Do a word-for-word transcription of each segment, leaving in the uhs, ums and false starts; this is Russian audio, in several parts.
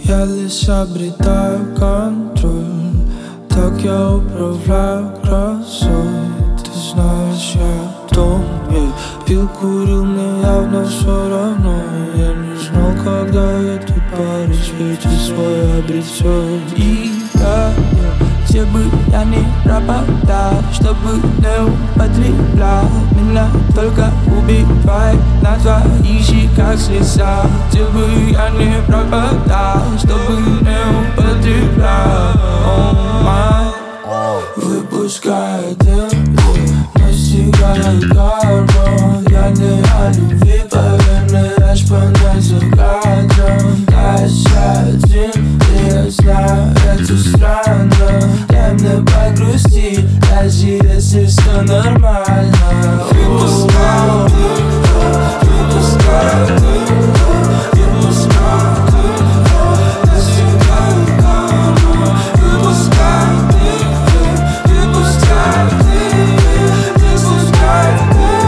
Я лишь обретаю контроль, так я управляю грозой. Ты знаешь, я дом, я пил, курил, мне явно все равно. Я не знал, когда этот парень светит свой обретет. И я, где бы я ни пропадал, чтобы не употреблял, меня только убивает на твоих щеках слеза. Где бы я ни пропадал, чтобы не употреблял, oh my. Выпуская дым, настигает карма. Я не о любви, поверь мне, аж понять за кадром. Да, я один, и я знаю, это странно. Дай мне погрустить, даже если все нормально. Выпуская дым, выпуская дым, выпуская дым, настигает карма. Выпуская дым, выпуская дым, выпуская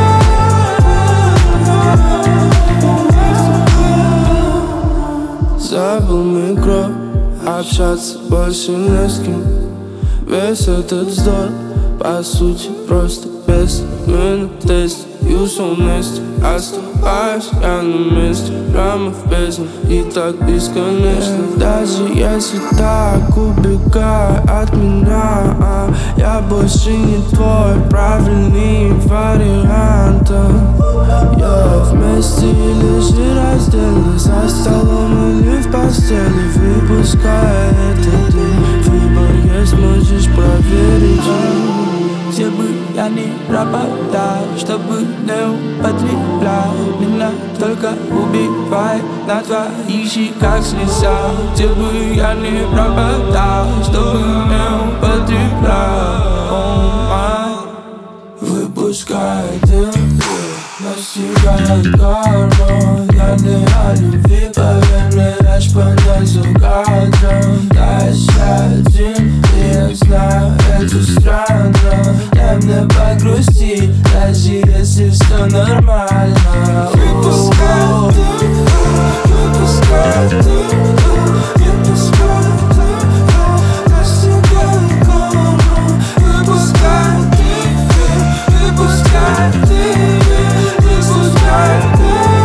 дым. Забыл микро, общаться больше не с кем. Весь этот вздор, по сути, просто бессмысленный тест. Юзал вместе, оставаюсь я на месте. Прямо в бездне и так бесконечно. Даже если так убегай от меня, а я больше не твой правильный вариант. Я вместе или же раздельно, за столом или в постели. Выпуская этот дым, выбор есть, можешь проверить. Где бы я ни пропадал, чтобы не употреблял, меня только убивает на твоих щеках слеза. Где бы я ни пропадал, чтобы не употреблял, oh my. Выпуская дым, настигает карма. Я не о любви, поверь мне, аж понять за кадром. Да, я один, и я знаю, это странно. Дай мне погрустить, даже если все нормально. Выпускай дым, выпускай дым, выпускай дым, настигает карма. Выпускай дым, выпускай дым, выпускай дым.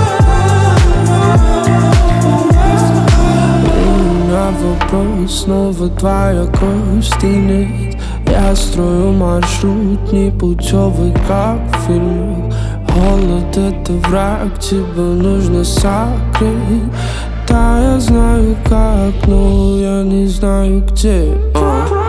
У меня вопрос, снова твоя кровь стынет. Я строю маршрут непутевый, как в фильмах. Холод — это враг, тебя нужно согреть. Да, я знаю как, но я не знаю где. uh.